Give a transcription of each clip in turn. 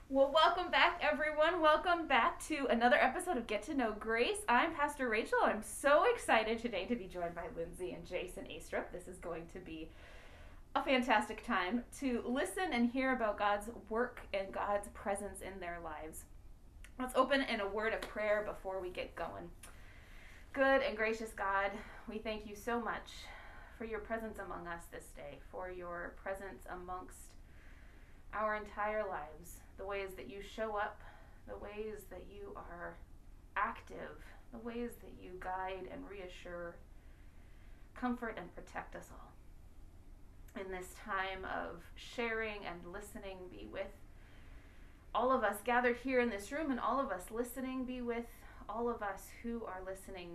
Well, welcome back, everyone. Welcome back to another episode of Get to Know Grace. I'm Pastor Rachel. I'm so excited today to be joined by Lindsay and Jason Astrup. This is going to be a fantastic time to listen and hear about God's work and God's presence in their lives. Let's open in a word of prayer before we get going. Good and gracious God, we thank you so much for your presence among us this day, for your presence amongst our entire lives, the ways that you show up, the ways that you are active, the ways that you guide and reassure, comfort and protect us all. In this time of sharing and listening, be with all of us gathered here in this room, and all of us listening, be with all of us who are listening.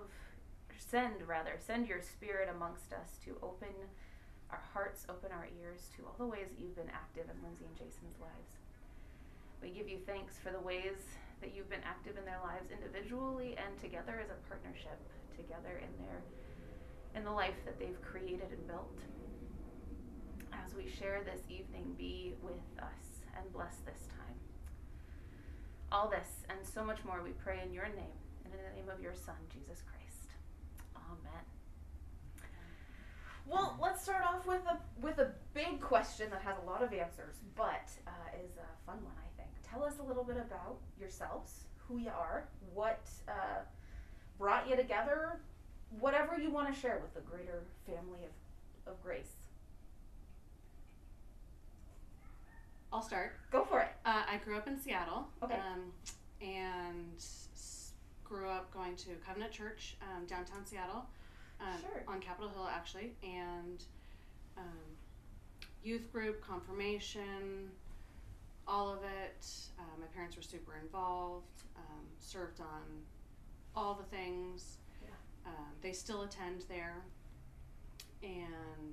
Send your spirit amongst us to open our hearts, open our ears to all the ways that you've been active in Lindsay and Jason's lives. We give you thanks for the ways that you've been active in their lives individually and together as a partnership, together in the life that they've created and built. As we share this evening, be with us and bless this time. All this and so much more we pray in your name and in the name of your Son, Jesus Christ. Amen. Well, let's start off with a big question that has a lot of answers, but is a fun one, I think. Tell us a little bit about yourselves, who you are, what brought you together, whatever you want to share with the greater family of Grace. I'll start. Go for it. I grew up in Seattle. Okay. And grew up going to Covenant Church, downtown Seattle. Sure. On Capitol Hill, actually, and youth group, confirmation, all of it. My parents were super involved, served on all the things. Yeah. They still attend there, and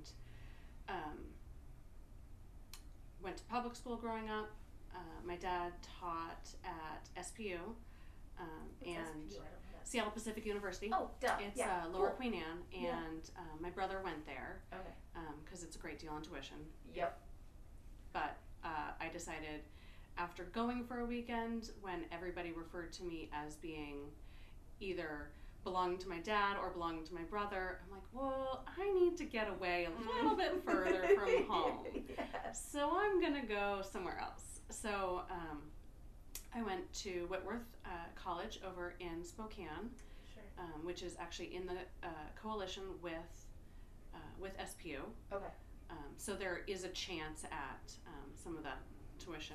went to public school growing up. My dad taught at SPU, and SPU? Seattle Pacific University. Oh, duh. It's yeah. Lower Cool. Queen Anne, and my brother went there Okay. because it's a great deal on tuition. Yep. But I decided after going for a weekend, when everybody referred to me as being either belonging to my dad or belonging to my brother, I'm like, well, I need to get away a little bit further from home. Yes. So I'm going to go somewhere else. So I went to Whitworth College over in Spokane, Sure. which is actually in the coalition with SPU. Okay. So there is a chance at some of that tuition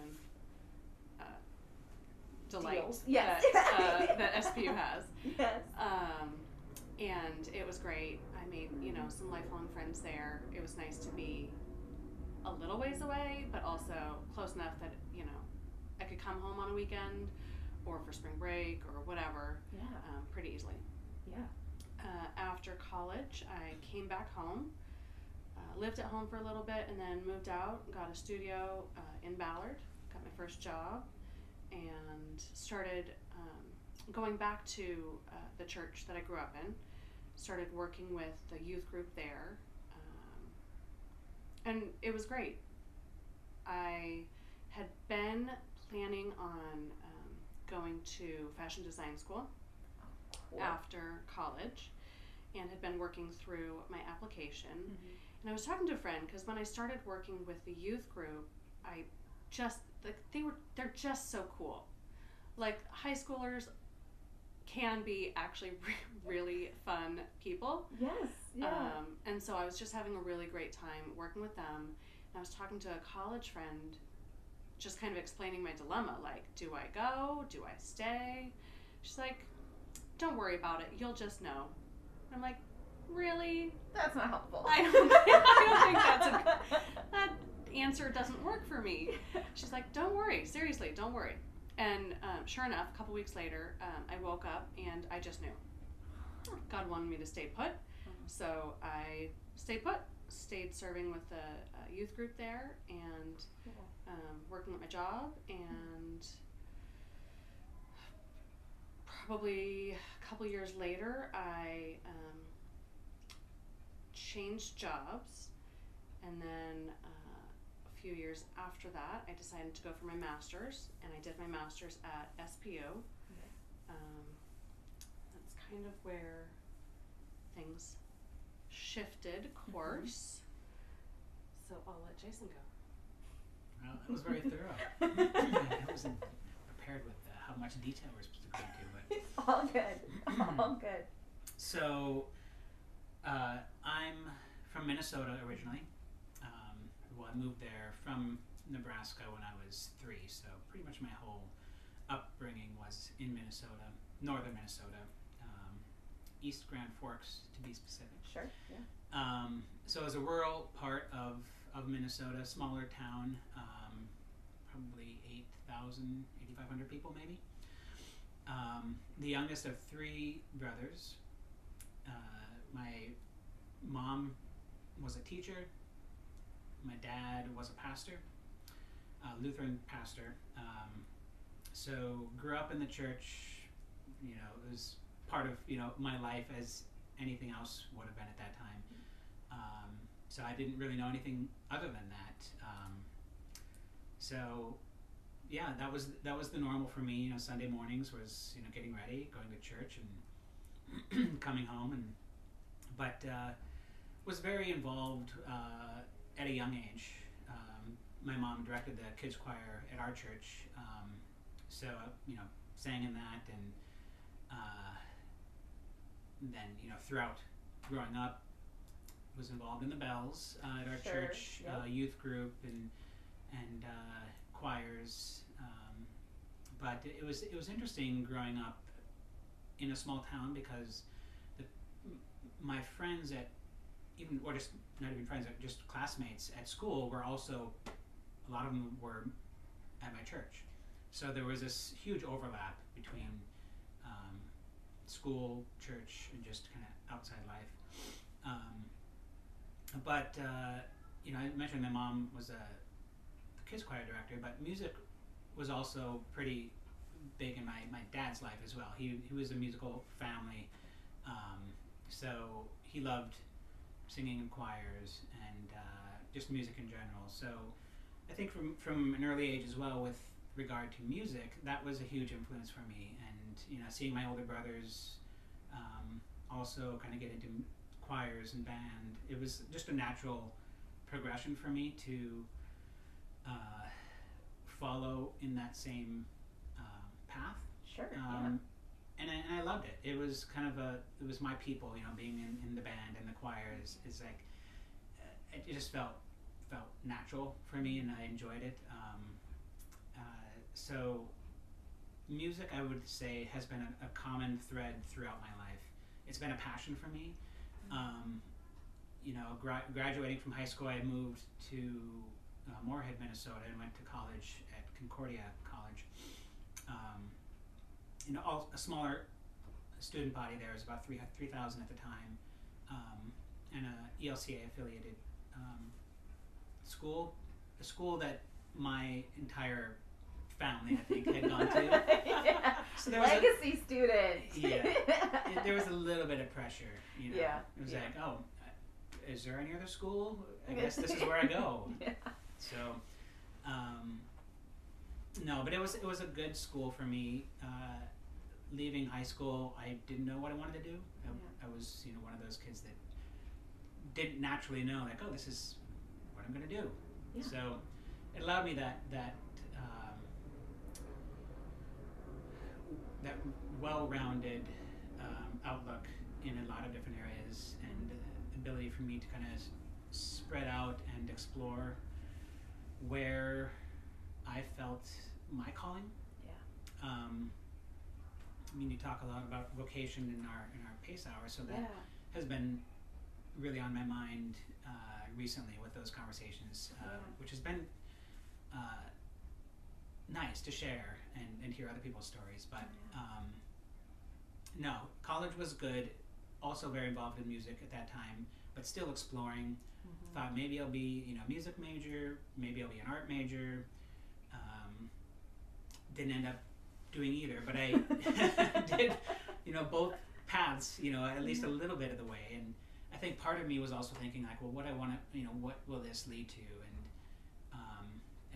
delight Deals. Yes. that SPU has. Yes. And it was great. I made, some lifelong friends there. It was nice to be a little ways away, but also close enough that, I could come home on a weekend or for spring break or whatever. Yeah. Pretty easily. Yeah. After college, I came back home, lived at home for a little bit, and then moved out, got a studio in Ballard, got my first job, and started going back to the church that I grew up in, started working with the youth group there, and it was great. I had been planning on going to fashion design school Cool. after college, and had been working through my application. Mm-hmm. And I was talking to a friend because when I started working with the youth group, I just they're just so cool. Like, high schoolers can be actually really fun people. Yes. Yeah. And so I was just having a really great time working with them. And I was talking to a college friend, just kind of explaining my dilemma, like, do I go? Do I stay? She's like, don't worry about it. You'll just know. I'm like, really? That's not helpful. I don't think that answer doesn't work for me. She's like, don't worry. Seriously, don't worry. And sure enough, a couple weeks later, I woke up and I just knew. God wanted me to stay put. So I stayed put, stayed serving with the youth group there, and working at my job, and probably a couple years later, I changed jobs, and then a few years after that, I decided to go for my master's, and I did my master's at SPO. Okay. That's kind of where things shifted course. So I'll let Jason go. Well, that was very thorough. I wasn't prepared with how much detail we're supposed to go into, but It's all good. All good. so I'm from Minnesota originally. Well, I moved there from Nebraska when I was 3, so pretty much my whole upbringing was in Minnesota, northern Minnesota, East Grand Forks to be specific. Sure. Yeah. So it was a rural part of Minnesota, smaller town, probably 8,000, 8,500 people maybe. The youngest of 3 brothers. My mom was a teacher. My dad was a pastor, Lutheran pastor. So grew up in the church. You know, it was part of my life as anything else would have been at that time. So I didn't really know anything other than that. So yeah, that was the normal for me. Sunday mornings was getting ready, going to church, and coming home, but was very involved at a young age. My mom directed the kids choir at our church, so sang in that, and then throughout growing up, was involved in the bells at our Sure, church, yep. youth group, and choirs. But it was interesting growing up in a small town, because my friends or just not even friends, just classmates at school were also, a lot of them were at my church. So there was this huge overlap between school, church, and just kind of outside life. But I mentioned my mom was the kids choir director, but music was also pretty big in my dad's life as well. He was a musical family, so he loved singing in choirs and just music in general. So I think from an early age as well, with regard to music, that was a huge influence for me. And seeing my older brothers also kind of get into choirs and band, it was just a natural progression for me to follow in that same path. Sure. And I loved it. It was kind of it was my people, being in the band and the choir is like, it just felt natural for me, and I enjoyed it. So music, I would say, has been a common thread throughout my life. It's been a passion for me. Graduating from high school, I moved to Moorhead, Minnesota, and went to college at Concordia College. A smaller student body there. It was about 3,000 at the time, and a ELCA affiliated school, a school that my entire family, I think, had gone to. Yeah. So there was Legacy student. there was a little bit of pressure. Yeah. It was like, oh, is there any other school? I guess this is where I go. Yeah. So, no, but it was a good school for me. Leaving high school, I didn't know what I wanted to do. I was, one of those kids that didn't naturally know, like, oh, this is what I'm going to do. Yeah. So, it allowed me that well-rounded outlook in a lot of different areas, and ability for me to kind of spread out and explore where I felt my calling. Yeah. You talk a lot about vocation in our PACE hour, so that has been really on my mind recently with those conversations, which has been nice to share and hear other people's stories. But no, college was good. Also very involved in music at that time, but still exploring. Thought maybe I'll be a music major, maybe I'll be an art major. Didn't end up doing either, but I did both paths at least a little bit of the way. And I think part of me was also thinking, like, well, what I want to what will this lead to? And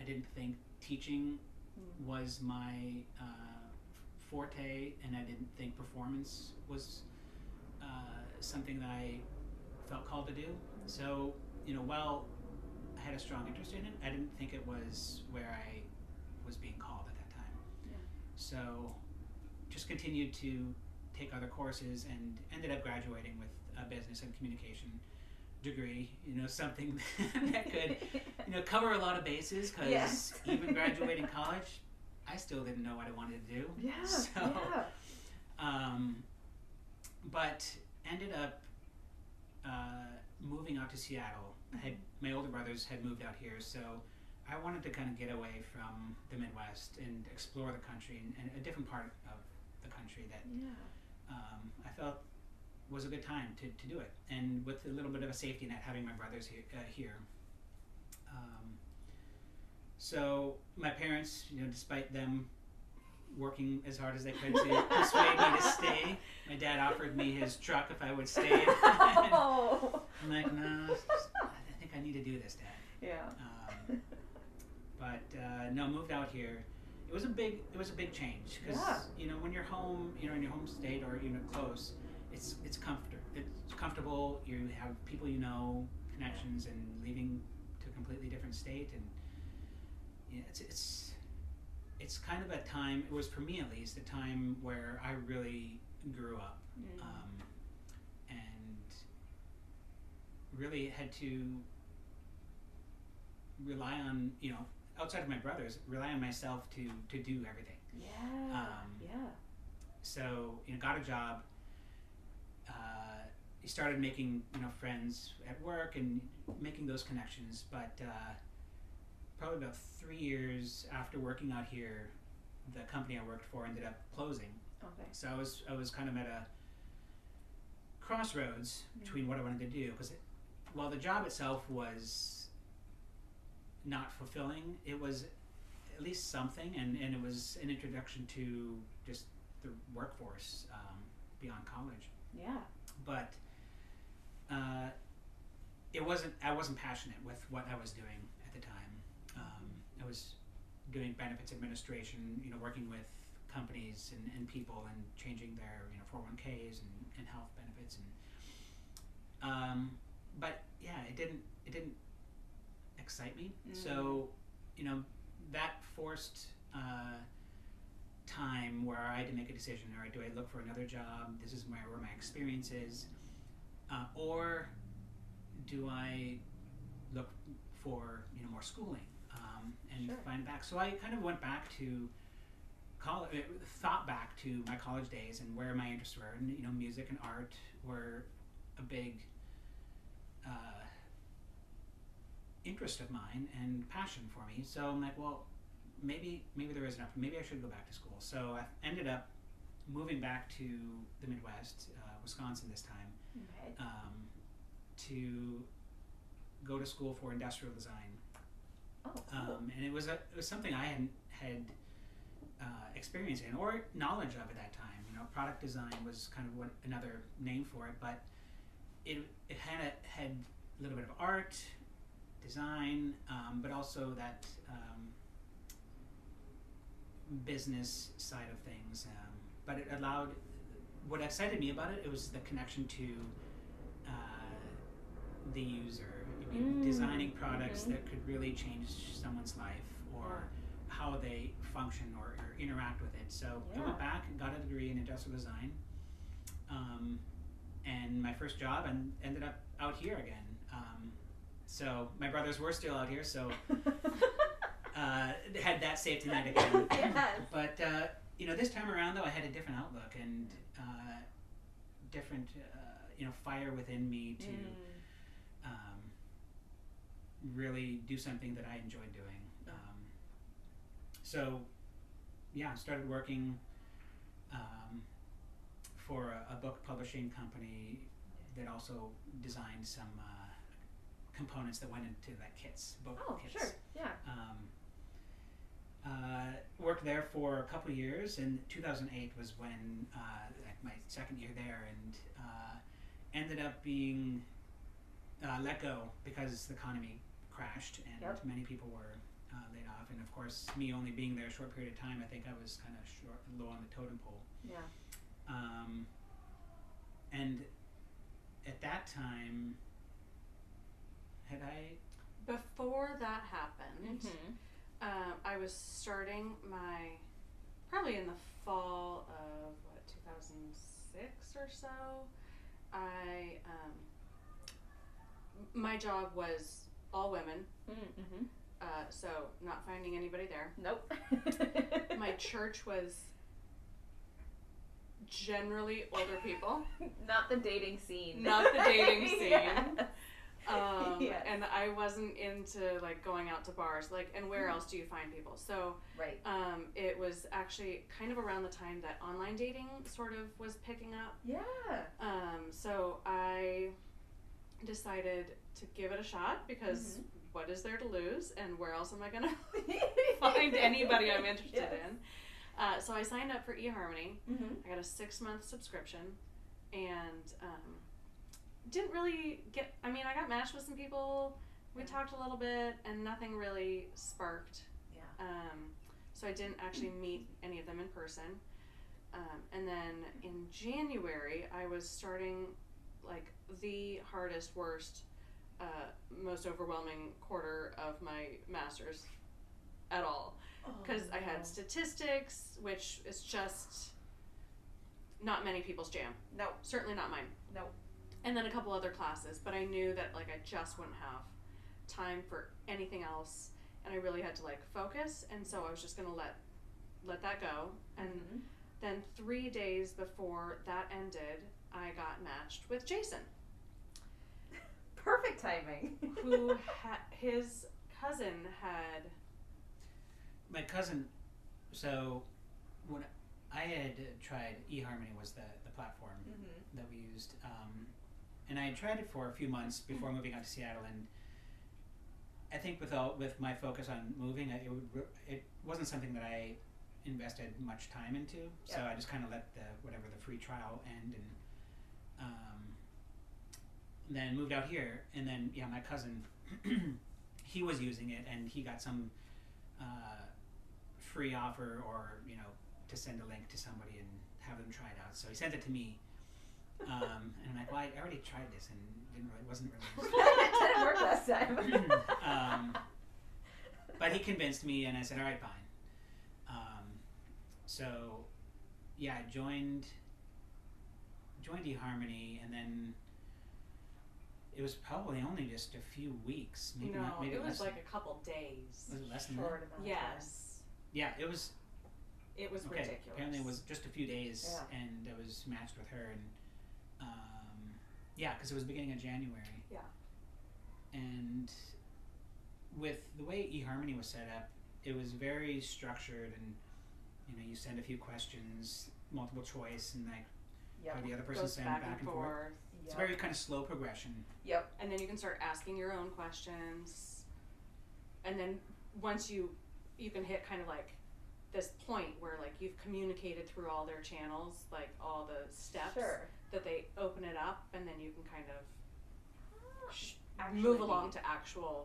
didn't think teaching was my forte, and I didn't think performance was something that I felt called to do. So, while I had a strong interest in it, I didn't think it was where I was being called at that time. Yeah. So, just continued to take other courses and ended up graduating with a business and communication degree, something that could, cover a lot of bases, because Yes. even graduating college, I still didn't know what I wanted to do. Yeah. So, Yeah. But ended up moving out to Seattle. My older brothers had moved out here, so I wanted to kind of get away from the Midwest and explore the country and a different part of the country that Yeah. I felt was a good time to do it, and with a little bit of a safety net having my brothers here. So my parents, despite them working as hard as they could to persuade me to stay, my dad offered me his truck if I would stay. Oh. I'm like, no, I think I need to do this, Dad. Yeah. But no, moved out here. It was a big change, because when you're home, in your home state or close, it's comfortable. You have people connections, and leaving to a completely different state, and it's kind of a time. It was, for me at least, a time where I really grew up, and really had to rely on outside of my brothers, rely on myself to do everything. Yeah. Yeah. So got a job. Started making friends at work and making those connections, but probably about 3 years after working out here, the company I worked for ended up closing. Okay. So I was kind of at a crossroads between what I wanted to do, because while the job itself was not fulfilling, it was at least something, and it was an introduction to just the workforce beyond college. Yeah. But I wasn't passionate with what I was doing at the time. I was doing benefits administration, working with companies and people, and changing their 401ks and health benefits, and but yeah, it didn't excite me. So that forced time where I had to make a decision. All right, do I look for another job? This is where my experience is, or do I look for more schooling and find back? So I kind of went back to college, thought back to my college days and where my interests were, and music and art were a big interest of mine and passion for me. So I'm like, well, maybe there is enough. Maybe I should go back to school. So I ended up moving back to the Midwest, Wisconsin this time, to go to school for industrial design. Oh, cool. And it was something I hadn't had experience in or knowledge of at that time. Product design was kind of another name for it, but it had a little bit of art, design, but also that business side of things. But it allowed, what excited me about it, it was the connection to the user. Designing products that could really change someone's life, or how they function or interact with it. So I went back and got a degree in industrial design, and my first job, and ended up out here again. So my brothers were still out here, so had that safety net again. Yes. But this time around, though, I had a different outlook and different fire within me to really do something that I enjoyed doing. So started working for a book publishing company that also designed some components that went into kits, book kits. Sure, yeah. Worked there for a couple of years, and 2008 was when my second year there, and ended up being let go because the economy crashed, and many people were laid off, and of course, me only being there a short period of time, I think I was kind of low on the totem pole. Yeah. And at that time, had I? Before that happened, I was starting probably in the fall of 2006 or so. My job was all women, so not finding anybody there. Nope. My church was generally older people. Not the dating scene. Not the dating scene. Yes. And I wasn't into like going out to bars, like, and where else do you find people? So Right. it was actually kind of around the time that online dating sort of was picking up. Yeah. So I decided to give it a shot because what is there to lose, and where else am I gonna find anybody I'm interested in? So I signed up for eHarmony. I got a 6-month subscription, and didn't really I got matched with some people. We talked a little bit, and nothing really sparked. Yeah. So I didn't actually meet any of them in person. And then in January, I was starting like the hardest, worst, most overwhelming quarter of my master's at all. Because I had statistics, which is just not many people's jam. No. Certainly not mine. No. And then a couple other classes, but I knew that like I just wouldn't have time for anything else, and I really had to like focus, and so I was just gonna let that go. And then 3 days before that ended, I got matched with Jason. Perfect timing. Who his cousin had. My cousin, so when I had tried, eHarmony was the platform that we used, and I had tried it for a few months before moving out to Seattle, and I think with my focus on moving, it wasn't something that I invested much time into, so I just kind of let the free trial end, and then moved out here, and then my cousin, he was using it, and he got some free offer, or to send a link to somebody and have them try it out. So he sent it to me, and I'm like, well, I already tried this and wasn't really. It didn't work last time. But he convinced me, and I said, all right, fine. So I joined eHarmony, and then it was probably only just a few weeks. Maybe it was less like a couple days. Was it less than Short that? amount of Yes. Yeah, it was. It was Okay, ridiculous. apparently it was just a few days, Yeah. and I was matched with her, and because it was beginning of January. Yeah. And with the way eHarmony was set up, it was very structured, and you send a few questions, multiple choice, and or the other person Goes send back and forth. It's a very kind of slow progression. Yep. And then you can start asking your own questions, and then once you can hit kind of like this point where like you've communicated through all their channels, like all the steps that they open it up, and then you can kind of move along to actual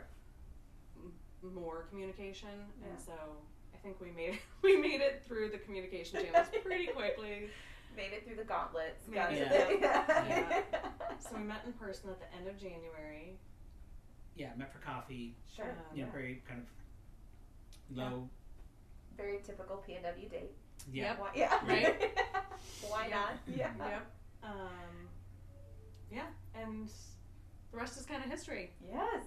more communication. Yeah. And so I think we made it through the communication channels pretty quickly. Made it through the gauntlets. Got it. Yeah. So we met in person at the end of January. Yeah, met for coffee. Sure. Very kind of low. Very typical PNW date. Yeah. Yep. Why, yeah. Right. Why not? Yeah. Yep. And the rest is kind of history. Yes.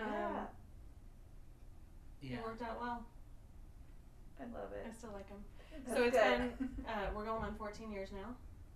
Yeah. It worked out well. I love it. I still like him. That's So it's good. been, we're going on 14 years now.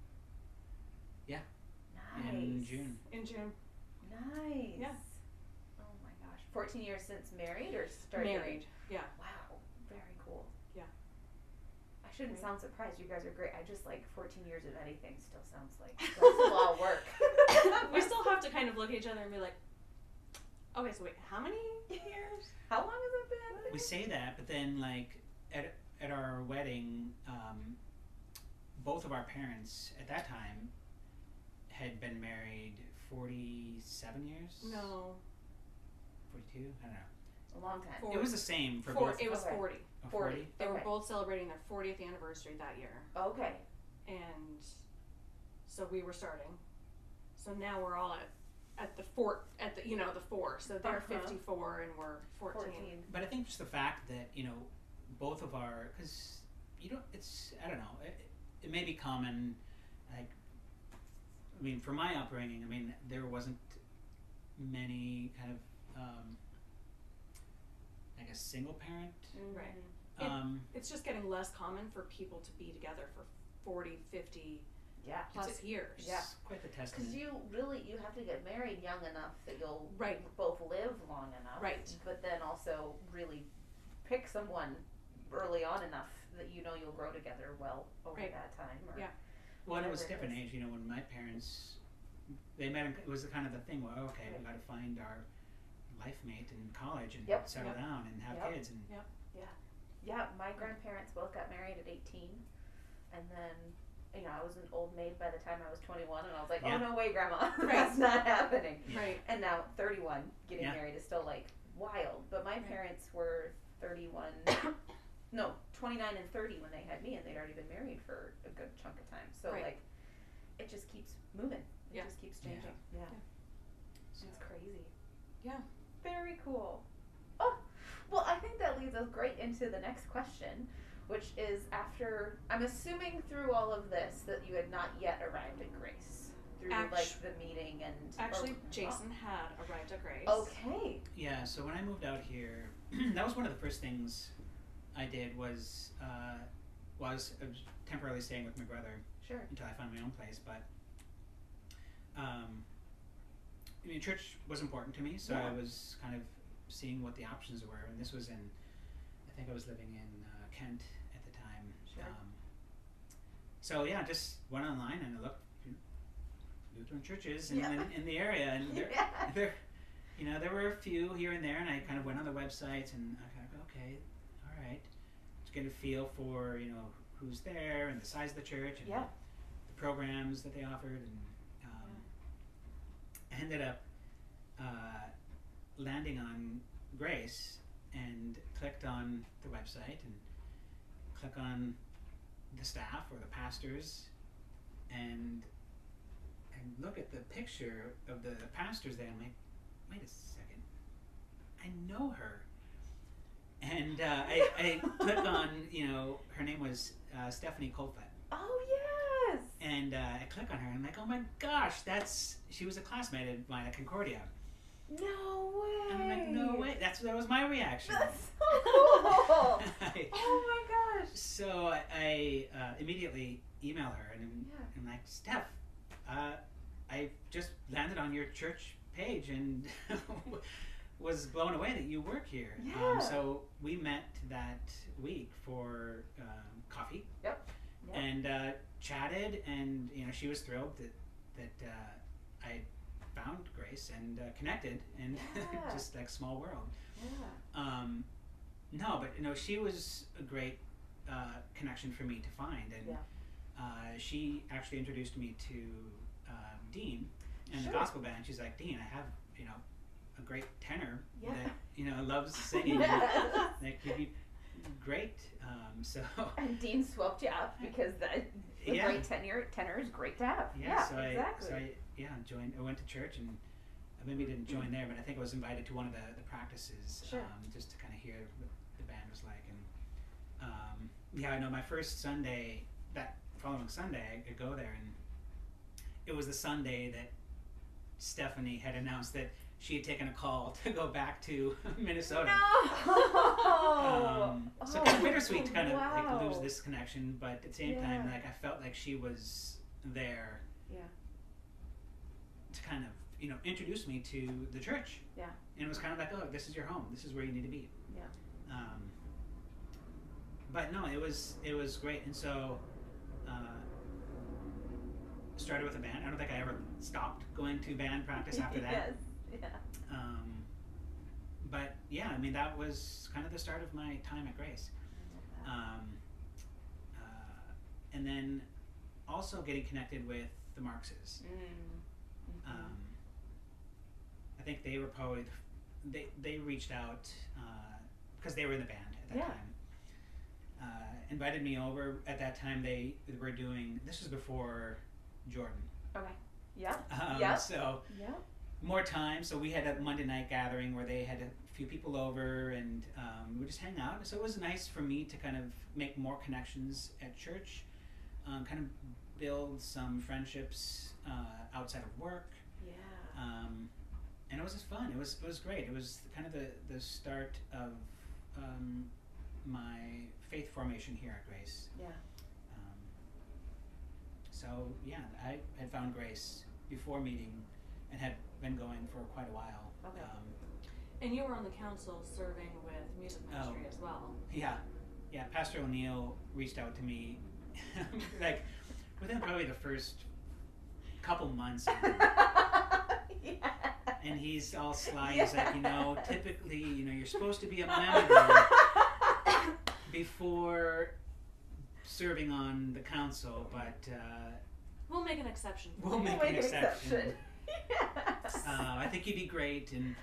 Nice. In June. In June. Nice. Yeah. Oh my gosh. 14 years since married or starting? Married. Yeah. Wow. Very cool. Yeah. I shouldn't sound surprised. You guys are great. I just 14 years of anything still sounds like that's a lot of work. We still have to kind of look at each other and be like, okay, so wait, how many years? How long has it been? We say that, but then at our wedding, both of our parents at that time had been married 47 years. No. 42? I don't know. A long time. For- It was the same for For, both. it was Okay. 40. Oh, 40. They were Okay. both celebrating their 40th anniversary that year. Okay. And so we were starting. So now we're all at the the 4. So they're Uh-huh. 54 and we're 14. 14. But I think just the fact that, you know, both of our, because you don't, it's, I don't know, it may be common, like, I mean, for my upbringing, I mean, there wasn't many kind of, I guess, single parent. Right. Mm. Um, It's just getting less common for people to be together for 40, 50 Yeah. plus years. Yeah. it's quite the Because testament. you have to get married young enough that you'll Right. both live long enough. Right. But then also really pick someone early on enough that you know you'll grow together well over Right. that time. Or, Yeah. Well, and it was a whatever it different age, you know, when my parents, they met, it was the kind of the thing where, okay, we Right. got to find our life mate in college and Yep. settle Yep. down and have Yep. kids. And Yeah, my grandparents both got married at 18, and then, you know, I was an old maid by the time I was 21, and I was like, Yeah. oh, no way, Grandma, Right. that's not happening. Yeah. Right. And now, 31, getting Yeah. married is still, like, wild. But my Right. parents were 31, no, 29 and 30 when they had me, and they'd already been married for a good chunk of time. So, Right. like, it just keeps moving. It Yeah. just keeps Yeah. changing. Yeah. so, It's crazy. Yeah. Very cool. Oh, well, I think that leads us great into the next question, which is after, I'm assuming through all of this that you had not yet arrived at Grace. Through, like, the meeting and... Actually, Jason had arrived at Grace. Okay. yeah, so when I moved out here, that was one of the first things I did was I was temporarily staying with my brother Sure. until I found my own place. But I mean, church was important to me, so Yeah. I was kind of seeing what the options were. And this was in, I think I was living in Kent at the time. Sure. So yeah, just went online and I looked Lutheran churches in, Yeah. in the area, and Yeah. there, you know, there were a few here and there, and I kind of went on the websites and I kind of go, okay, all right, to get a feel for, you know, who's there and the size of the church and Yeah. the programs that they offered, and I ended up landing on Grace and clicked on the website and click on the staff or the pastors and look at the picture of the pastors there. I'm like, wait a second, I know her. And I click on, you know, her name was Stephanie Colfett. Oh, yes. And I click on her and I'm like, oh my gosh, she was a classmate of mine at Concordia. No way. And I'm like, no way. That was my reaction. That's so cool. I- Oh, my gosh. so I immediately email her and Yeah. I'm like, Steph, I just landed on your church page and was blown away that you work here. Yeah. So we met that week for coffee. Yep. And chatted, and you know, she was thrilled that I found Grace and connected, and Yeah. just like small world. Yeah. No, but you know, she was a great connection for me to find, and Yeah. she actually introduced me to Dean and Sure. the gospel band. She's like, Dean, I have, you know, a great tenor Yeah. that, you know, loves singing. Yes. That could be great. So And Dean swept you up because a Yeah. great tenor is great to have. yeah, so exactly. I joined. I went to church, and I maybe didn't join there, but I think I was invited to one of the practices, Sure. just to kind of hear what the band was like. And yeah, I know my first Sunday, that following Sunday, I could go there, and it was the Sunday that Stephanie had announced that she had taken a call to go back to Minnesota. No. So kind of bittersweet to kind of like lose wow. this connection, but at the same time, Yeah. like I felt like she was there Yeah. to kind of, you know, introduce me to the church. Yeah. And it was kind of like, oh, this is your home. This is where you need to be. Yeah. But no, it was great, and so started with a band. I don't think I ever stopped going to band practice after that. Yes. Yeah. But yeah, I mean, that was kind of the start of my time at Grace. And then also getting connected with the Markses. Mm. I think they were probably they reached out because they were in the band at that time. Invited me over. At that time, they were doing. This was before Jordan. Okay. Yeah. So more time. So we had a Monday night gathering where they had a few people over, and we would just hang out. So it was nice for me to kind of make more connections at church, kind of build some friendships outside of work. Yeah. And it was just fun. It was great. It was kind of the start of my faith formation here at Grace. Yeah. So yeah, I had found Grace before meeting, and had been going for quite a while. Okay. And you were on the council serving with music ministry as well. Yeah. Pastor O'Neill reached out to me, like within probably the first couple months. And he's all sly. He's like, typically, you're supposed to be a member before serving on the council, but we'll make an exception. We'll make an exception. Yes. I think you'd be great, and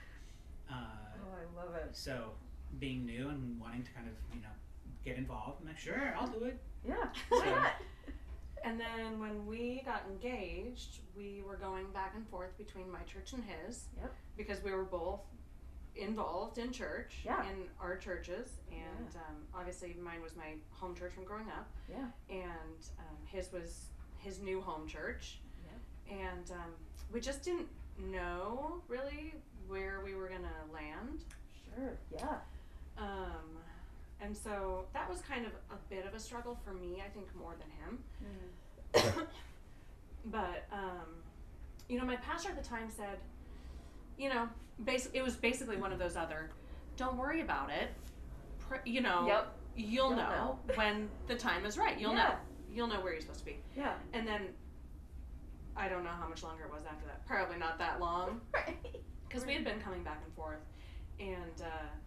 I love it. so being new and wanting to kind of get involved, I'm like, sure, I'll do it. Yeah. So, And then when we got engaged, we were going back and forth between my church and his. Yep. Because we were both involved in church, Yeah. in our churches, and obviously mine was my home church from growing up. Yeah. And his was his new home church. Yeah. And we just didn't know really where we were gonna land. Sure. Yeah. And so that was kind of a bit of a struggle for me, I think, more than him. Mm. But, my pastor at the time said, it was basically one of those other, don't worry about it. Yep. You'll know when the time is right. You'll know. You'll know where you're supposed to be. Yeah. And then, I don't know how much longer it was after that. Probably not that long. Right. Because we had been coming back and forth. And,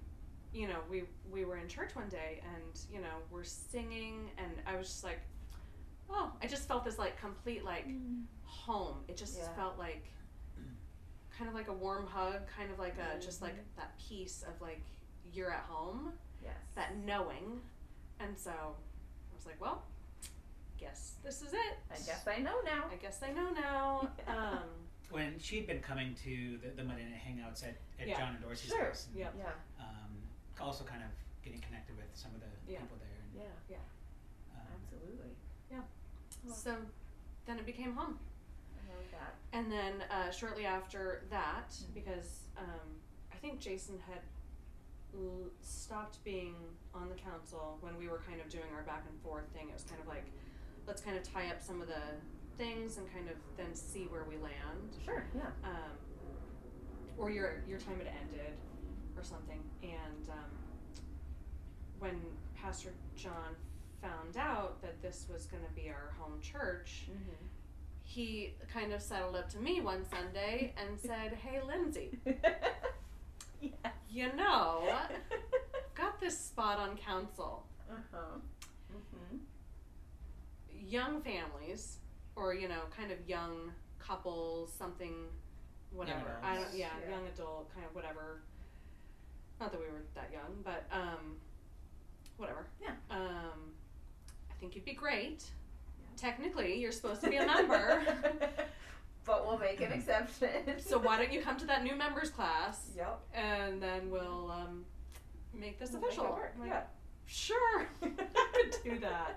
we were in church one day and, we're singing and I was just like, oh, I just felt this like complete like home. It just felt like kind of like a warm hug, kind of like a, just like that piece of like, you're at home. Yes. That knowing. And so I was like, well, guess this is it. I guess I know now. I guess I know now. when she'd been coming to the Monday night hangouts at John and Dorsey's Sure. house. And, Yeah. also kind of getting connected with some of the people there. And, Yeah. Absolutely. Yeah. So then it became home. I love that. And then shortly after that, because I think Jason had stopped being on the council when we were kind of doing our back and forth thing. It was kind of like, let's kind of tie up some of the things and kind of then see where we land. Sure. Yeah. Or your time had ended or something. And when Pastor John found out that this was going to be our home church, he kind of settled up to me one Sunday and said, hey, Lindsay, got this spot on council. Young families, or, kind of young couples, something, whatever. Young adult, kind of whatever. Not that we were that young, but, whatever. Yeah. I think you'd be great. Technically, you're supposed to be a member. But we'll make an exception. So why don't you come to that new members class? Yep. And then we'll make this official. Make it work. Like, Yeah. Sure, I could do that.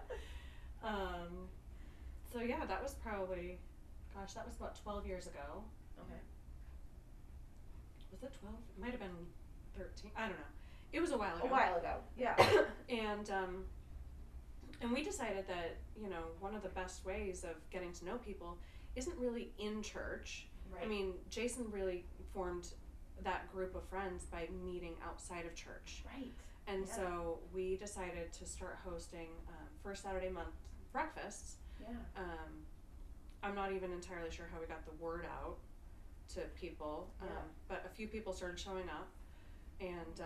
So yeah, that was probably, that was about 12 years ago. Okay. Was it 12? It might have been 13. I don't know. It was a while ago. A while ago. Yeah. And we decided that, one of the best ways of getting to know people isn't really in church. Right. I mean, Jason really formed that group of friends by meeting outside of church. Right. And so we decided to start hosting first Saturday month breakfasts. Yeah. I'm not even entirely sure how we got the word out to people, but a few people started showing up, and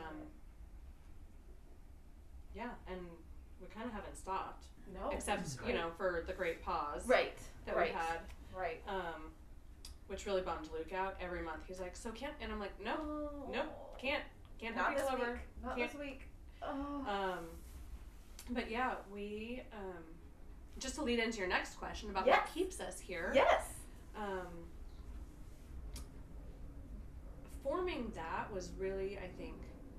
and we kind of haven't stopped. No. Except, for the great pause. Right. That we had. Right. Which really bummed Luke out every month. He's like, so can't, and I'm like, nope, Can't Not have this people over. week. Not Can't- this week. Oh. But yeah, we just to lead into your next question about Yes. what keeps us here. Yes. Forming that was really, I think,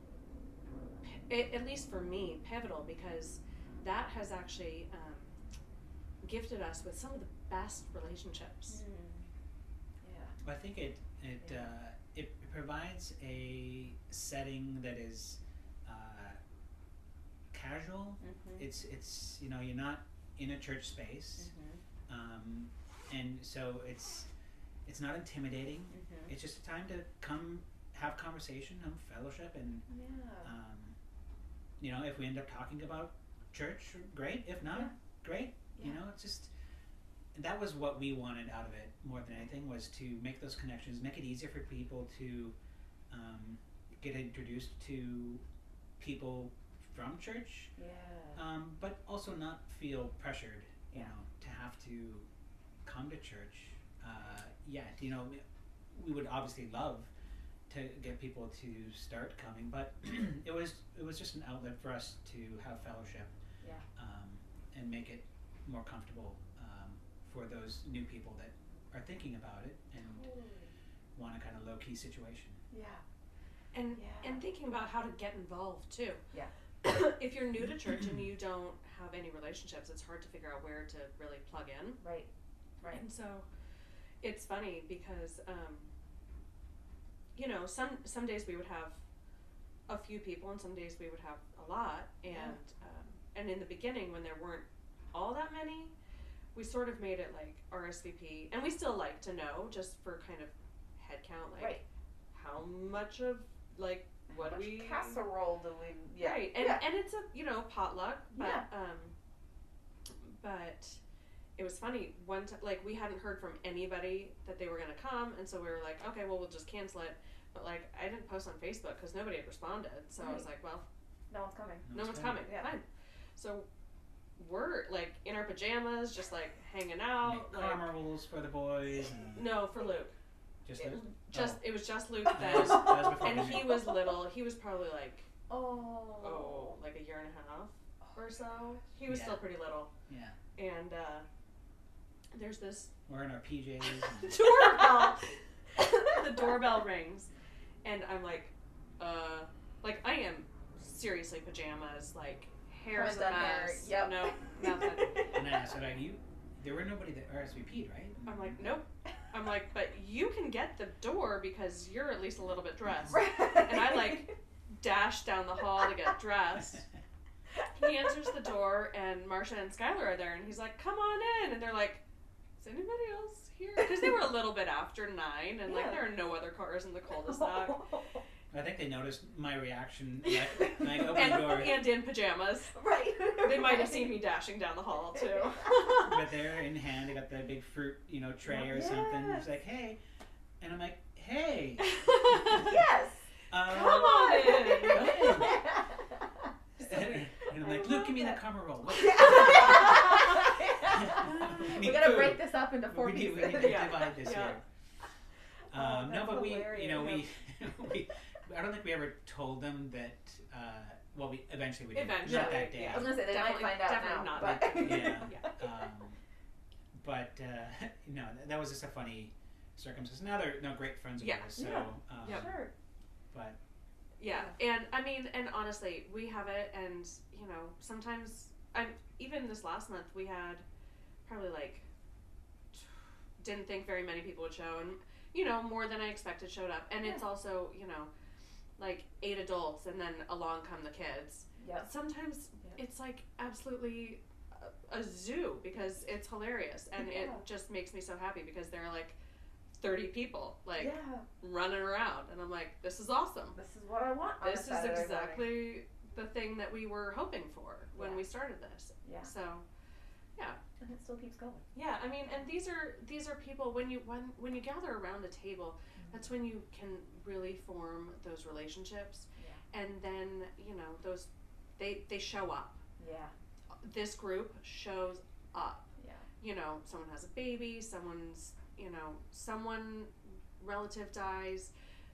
at least for me, pivotal, because that has actually gifted us with some of the best relationships. Yeah. I think it provides a setting that is casual. Mm-hmm. It's you're not in a church space, and so it's not intimidating. Mm-hmm. It's just a time to come have conversation, have fellowship, and Yeah. if we end up talking about church, great. If not, great. Yeah. It's just that was what we wanted out of it more than anything, was to make those connections, make it easier for people to get introduced to people from church, Yeah. but also not feel pressured, Yeah. to have to come to church yet. We would obviously love to get people to start coming, but it was just an outlet for us to have fellowship, Yeah. and make it more comfortable for those new people that are thinking about it and want a kind of low-key situation. Yeah. And Yeah. and thinking about how to get involved too. Yeah. If you're new to church and you don't have any relationships, it's hard to figure out where to really plug in. Right. Right. And so it's funny because some days we would have a few people and some days we would have a lot, and in the beginning when there weren't all that many, we sort of made it like RSVP, and we still like to know just for kind of head count, like Right. how much of like what How much we casserole do we? Yeah. right, and it's a potluck, but Yeah. but it was funny one time, like we hadn't heard from anybody that they were gonna come, and so we were like, okay, well we'll just cancel it. But like I didn't post on Facebook because nobody had responded, so I was like, well, No one's coming. no one's coming. Yeah. Fine. So we're like in our pajamas, just like hanging out. Make Like, karma rules for the boys. And no, for Luke. just It, Luke? it was just Luke That was then, before and me. he was little. He was probably like Oh. like a year and a half or so. He was Yeah. still pretty little. Yeah, And there's this we're in our PJs. And doorbell. The doorbell rings, and I'm like I am seriously pajamas, like hair's a Haven't done hair. mess. Yep. No, nothing. and I asked her, there were nobody that RSVP'd, right? I'm like, nope. I'm like, but you can get the door because you're at least a little bit dressed. Right. And I like dash down the hall to get dressed. He answers the door, and Marsha and Skylar are there, and he's like, come on in. And they're like, is anybody else here? Because they were a little bit after 9, and like Yeah. there are no other cars in the cul-de-sac. I think they noticed my reaction when I opened the door. And in pajamas. Right. They might have seen me dashing down the hall, too. But they're in hand, they got the big fruit, tray or something. It's like, hey. And I'm like, hey. Yes. Come on in. And I'm like, Luke, give me that karma roll. We gotta break this up into 4 We need pieces. to Yeah. divide this Yeah. here. Oh, No, that's but hilarious. I don't think we ever told them that. Well, we eventually we did. Eventually, Not that day. I was gonna say they Definitely- might find out definitely now. not But that Yeah. Yeah. But that was just a funny circumstance. Now they're great friends of Yeah. ours. So, Yeah. Sure. but Yeah, and I mean, and honestly, we have it, and sometimes even this last month we had probably like didn't think very many people would show, and more than I expected showed up, and it's also like 8 adults, and then along come the kids. Yep. Sometimes Yep. it's like absolutely a zoo because it's hilarious, and Yeah. it just makes me so happy because there are like 30 people like Yeah. running around, and I'm like, this is awesome. This is what I want. On This a is Saturday morning. exactly the thing that we were hoping for when Yeah. we started this. Yeah. So, yeah, And it still keeps going. yeah. I mean, and these are people when you gather around a table, that's when you can really form those relationships, Yeah. and then those they show up. Yeah. This group shows up. Yeah. Someone has a baby, someone relative dies.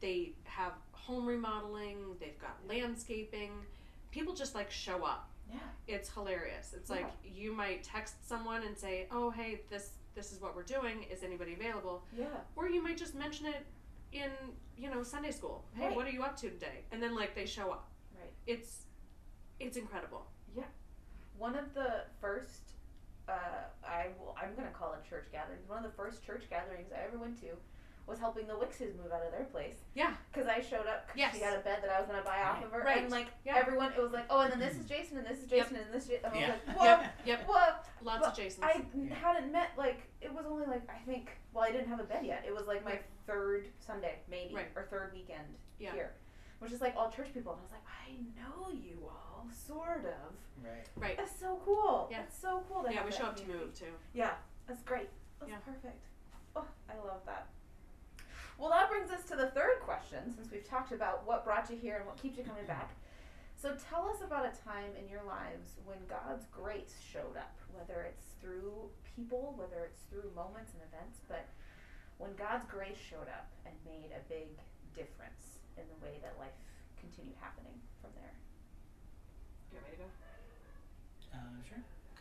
they have home remodeling, they've got landscaping. People just like show up. Yeah. It's hilarious. It's like you might text someone and say, "Oh, hey, this is what we're doing. Is anybody available?" Yeah. Or you might just mention it in, Sunday school. Hey, Right. what are you up to today? And then like they show up. Right. It's incredible. Yeah. One of the first, I'm going to call it church gatherings. One of the first church gatherings I ever went to was helping the Wickses move out of their place. Yeah. Because I showed up, Yes. she had a bed that I was going to buy off of her. Right. And like Yeah. everyone, it was like, oh, and then this is Jason, and this is Jason, and this is Jason. And I was Yeah. like, whoa, Yep. whoa. Lots But of Jasons. I hadn't met, like, it was only like, I think, well, I didn't have a bed yet. It was like my third Sunday, maybe, Right. or third weekend Yeah. here. Which is like all church people. And I was like, I know you all, sort of. Right. Right. That's so cool. Yeah. That's so cool. To Yeah, have we that show up to community. move too. Yeah, that's great. That's Yeah. perfect. Oh, I love that. Well, that brings us to the third question, since we've talked about what brought you here and what keeps you coming back. So tell us about a time in your lives when God's grace showed up, whether it's through people, whether it's through moments and events, but when God's grace showed up and made a big difference in the way that life continued happening from there. You want me to go? Sure.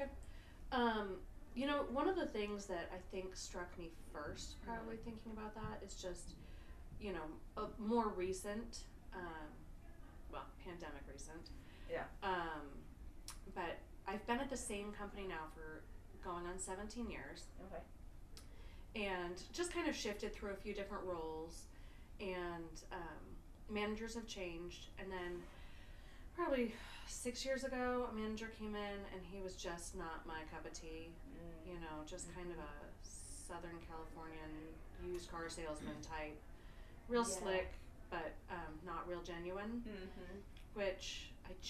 One of the things that I think struck me first, probably thinking about that, is just, a more recent, pandemic recent. Yeah. But I've been at the same company now for going on 17 years. Okay. And just kind of shifted through a few different roles, and managers have changed. And then probably 6 years ago, a manager came in, and he was just not my cup of tea. Just kind of a Southern Californian used car salesman type, real slick, but not real genuine. Mm-hmm. Which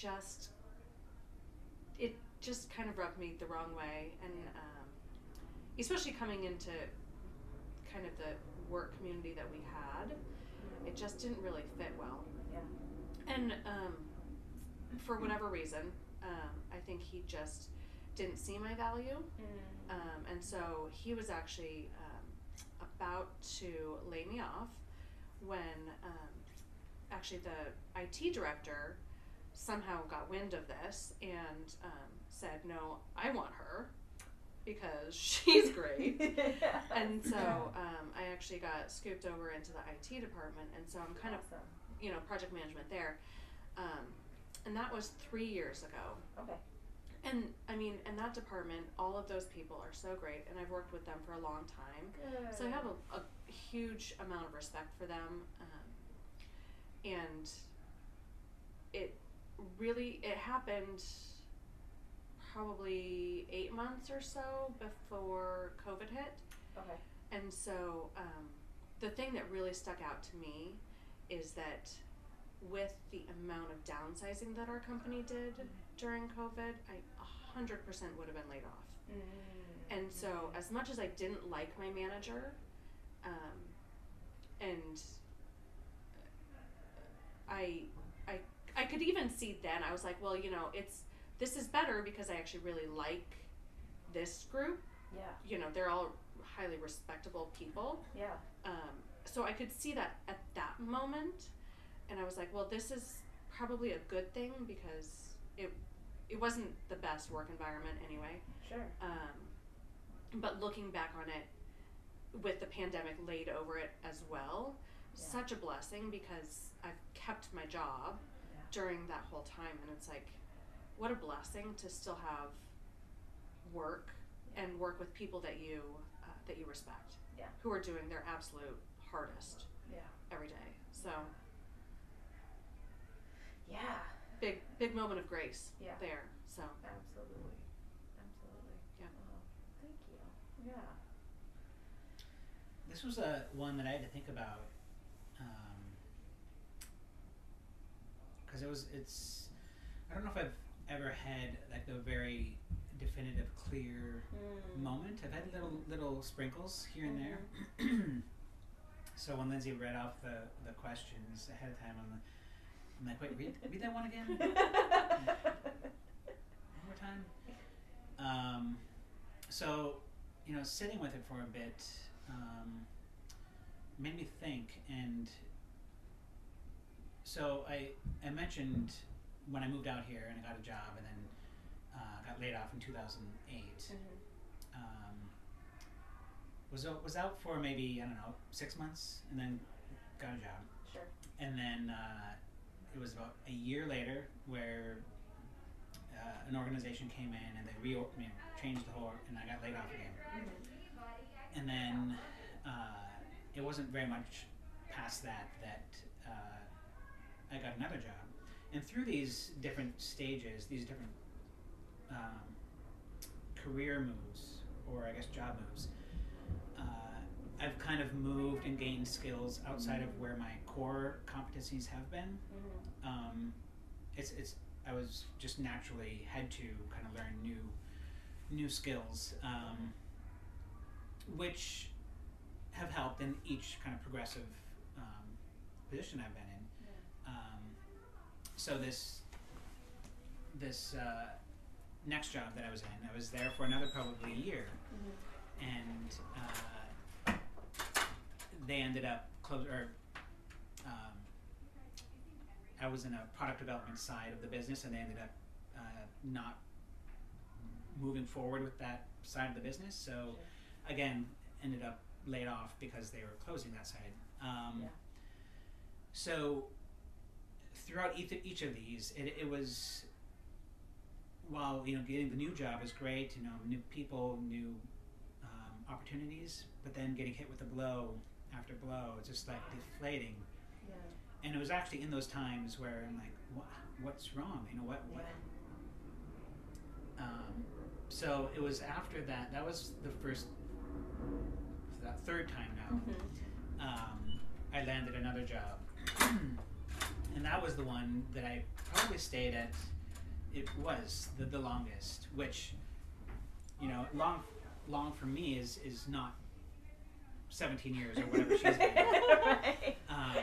it just kind of rubbed me the wrong way, and especially coming into kind of the work community that we had, it just didn't really fit well. Yeah. And for whatever reason, I think he just didn't see my value, and so he was actually about to lay me off when actually the IT director somehow got wind of this and said, "No, I want her because she's great." And so I actually got scooped over into the IT department, and so I'm kind of project management there, and that was 3 years ago. Okay. And in that department, all of those people are so great, and I've worked with them for a long time. Good. So I have a huge amount of respect for them, and it happened probably 8 months or so before COVID hit. Okay. And so the thing that really stuck out to me is that with the amount of downsizing that our company did during COVID, I 100% would have been laid off. Mm-hmm. And so as much as I didn't like my manager, and I could even see then, I was like, well, this is better because I actually really like this group. Yeah. They're all highly respectable people. Yeah. So I could see that at that moment, and I was like, well, this is probably a good thing because it wasn't the best work environment anyway. Sure. But looking back on it, with the pandemic laid over it as well, such a blessing because I've kept my job during that whole time, and it's like, what a blessing to still have work and work with people that you respect, who are doing their absolute hardest every day. So big moment of grace there. So Absolutely. Yeah. Oh, thank you. Yeah. This was one that I had to think about because I don't know if I've ever had like the very definitive, clear moment. I've had little sprinkles here and there. So when Lindsay read off the questions ahead of time, I'm like, wait, read that one again? One more time? So, sitting with it for a bit made me think, and So I mentioned when I moved out here and I got a job and then got laid off in 2008. Was out for maybe, I don't know, 6 months and then got a job. Sure. And then it was about a year later where an organization came in and they changed the whole, and I got laid off again. And then it wasn't very much past that I got another job. And through these different stages, these different career moves, or I guess job moves, I've kind of moved and gained skills outside of where my core competencies have been. I was just naturally had to kind of learn new skills, which have helped in each kind of progressive position I've been in. So this next job that I was in, I was there for another probably a year, and they ended up I was in a product development side of the business, and they ended up not moving forward with that side of the business. So again, ended up laid off because they were closing that side. So throughout each of these, it was, while getting the new job is great, new people, new opportunities, but then getting hit with a blow after blow, it's just like deflating. And it was actually in those times where I'm like, what's wrong? What? So it was after that. That was the third time now. I landed another job, and that was the one that I probably stayed at. It was the longest, which long for me is not 17 years or whatever she's been. Right.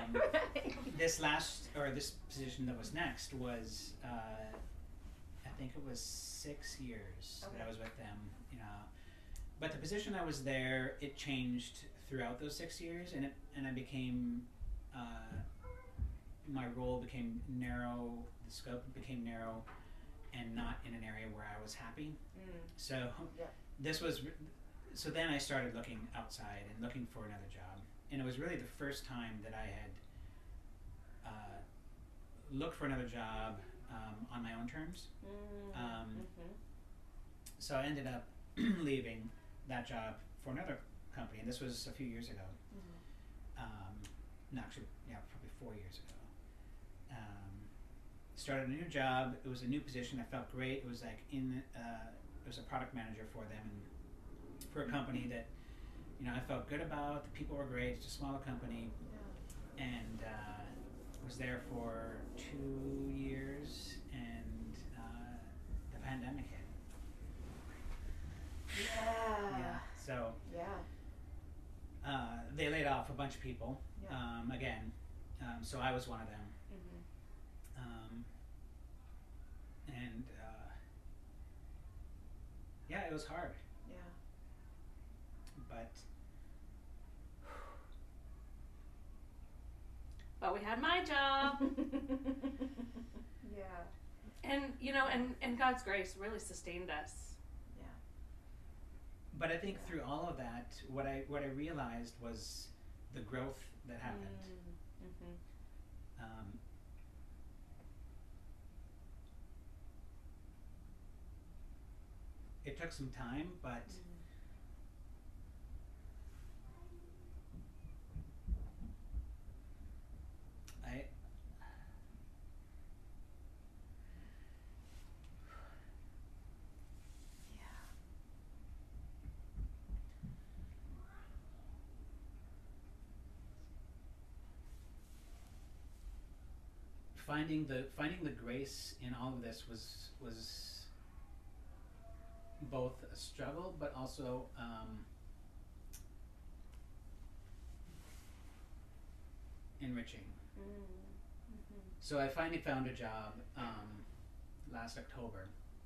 This position that was next was, I think it was 6 years that I was with them, But the position I was there, it changed throughout those 6 years, and I became, my role became narrow, the scope became narrow, and not in an area where I was happy. So so then I started looking outside and looking for another job, and it was really the first time that I had looked for another job on my own terms. So I ended up leaving that job for another company, and this was a few years ago. No, actually, probably 4 years ago. Started a new job. It was a new position. I felt great. It was like it was a product manager for them, and for a company that I felt good about. The people were great. It's a smaller company, and was there for 2 years, and the pandemic hit. So they laid off a bunch of people again. So I was one of them. And it was hard. But we had my job. And God's grace really sustained us. But I think through all of that, what I realized was the growth that happened. It took some time, but finding the grace in all of this was both a struggle, but also enriching. So I finally found a job last October,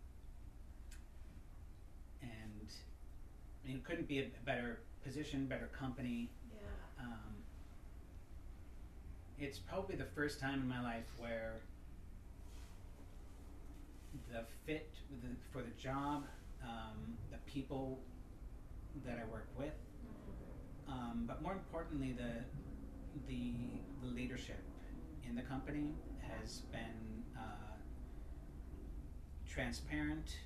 and it couldn't be a better position, better company. it's probably the first time in my life where the fit for the job, the people that I work with, but more importantly, the leadership in the company has been transparent,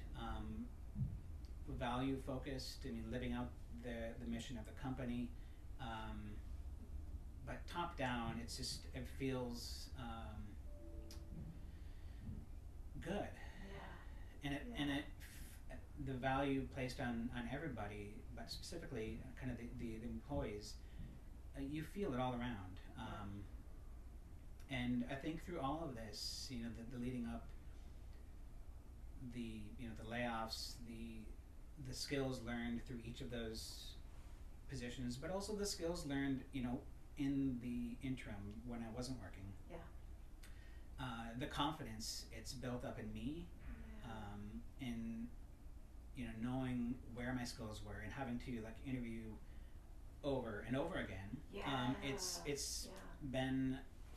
value focused. I mean, living out the mission of the company. But top down, it feels good, and the value placed on everybody, but specifically kind of the employees, you feel it all around. And I think through all of this, the leading up, the layoffs, the skills learned through each of those positions, but also the skills learned, in the interim when I wasn't working. Yeah. The confidence it's built up in me, in knowing where my skills were and having to interview over and over again. Yeah. It's been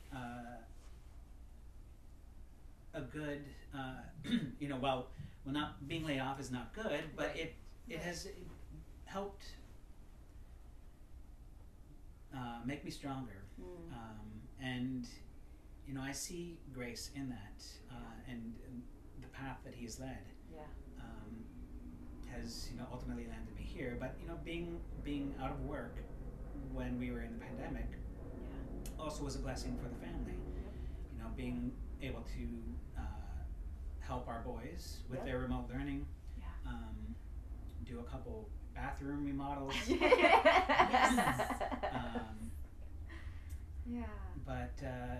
a good, well, not being laid off is not good, but it has helped make me stronger. And I see Grace in that, and the path that he's led has ultimately landed me here. But being out of work when we were in the pandemic also was a blessing for the family. Being able to help our boys with their remote learning, do a couple bathroom remodels. But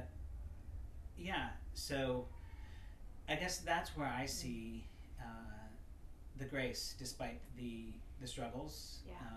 so I guess that's where I see the grace, despite the struggles.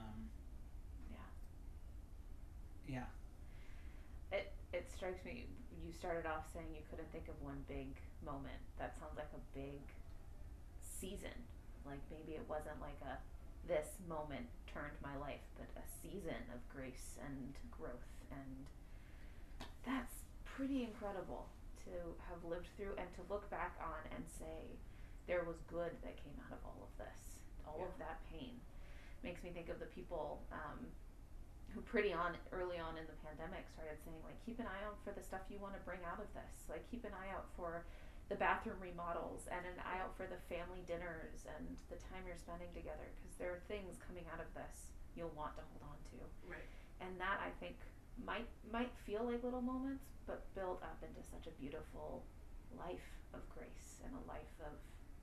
It strikes me, you started off saying you couldn't think of one big moment. That sounds like a big season. Like maybe it wasn't like this moment turned my life, but a season of grace and growth, and that's pretty incredible to have lived through and to look back on and say there was good that came out of all of this, all of that pain. Makes me think of the people who early on in the pandemic started saying, like, keep an eye out for the stuff you want to bring out of this. Like, keep an eye out for the bathroom remodels and an eye out for the family dinners and the time you're spending together, because there are things coming out of this you'll want to hold on to. Right. And that, I think, might feel like little moments, but build up into such a beautiful life of grace and a life of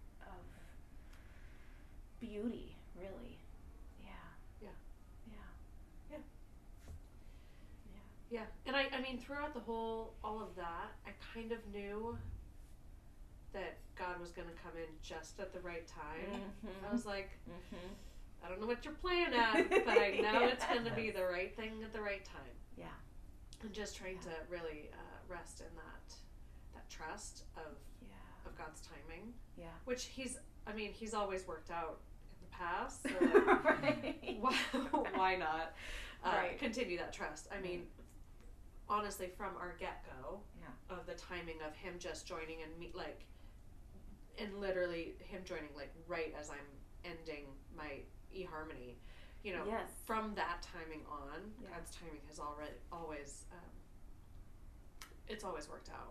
beauty, really. Yeah, and I mean, throughout all of that, I kind of knew that God was going to come in just at the right time. I was like, I don't know what your plan is, but I know it's going to be the right thing at the right time. Yeah. And just trying to really rest in that trust of God's timing. Yeah. Which he's always worked out in the past. So like, why not continue that trust? I mean, honestly, from our get-go of the timing of him just joining and literally him joining right as I'm ending my eHarmony, from that timing on, God's timing has always it's always worked out.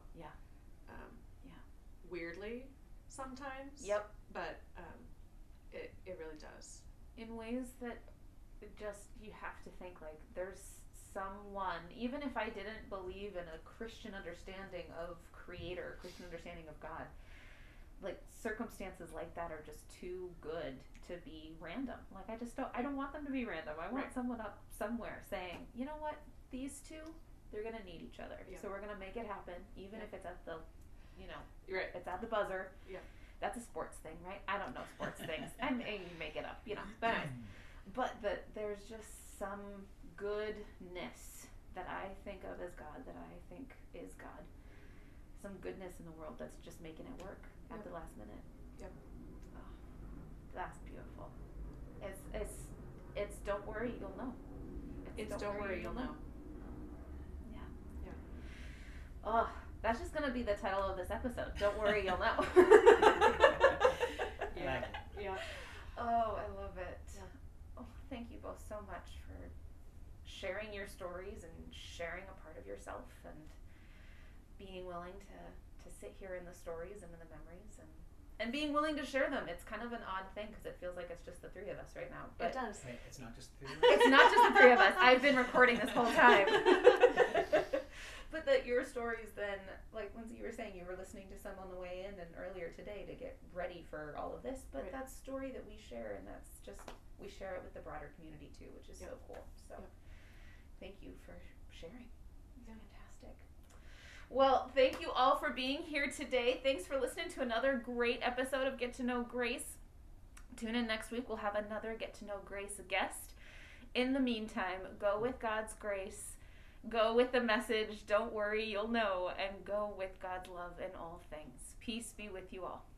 Weirdly sometimes. Yep. But it really does. In ways that just you have to think like there's someone, even if I didn't believe in a Christian understanding of Creator, Christian understanding of God, like circumstances like that are just too good to be random. Like I don't want them to be random. I want someone up somewhere saying, you know what, these two, they're gonna need each other. So we're gonna make it happen, even if it's at the, it's at the buzzer. Yeah. That's a sports thing, right? I don't know sports things. And you make it up, But anyways, but there's just some goodness that I think of as God, that I think is God. Some goodness in the world that's just making it work at the last minute. Yep. Oh, that's beautiful. It's don't worry, you'll know. It's don't worry, you'll know. Yeah. Oh, that's just going to be the title of this episode. Don't worry, you'll know. Yeah. Yeah. Oh, I love it. Oh, thank you both so much for sharing your stories and sharing a part of yourself and being willing to sit here in the stories and in the memories and being willing to share them. It's kind of an odd thing because it feels like it's just the three of us right now. But It does. Wait, it's not just 3 it's not just the three of us. I've been recording this whole time. But that your stories then, like Lindsay, you were saying you were listening to some on the way in and earlier today to get ready for all of this. But Right. that story that we share, and that's just, we share it with the broader community too, which is so cool. So thank you for sharing. Fantastic. Well, thank you all for being here today. Thanks for listening to another great episode of Get to Know Grace. Tune in next week. We'll have another Get to Know Grace guest. In the meantime, go with God's grace. Go with the message. Don't worry, you'll know. And go with God's love in all things. Peace be with you all.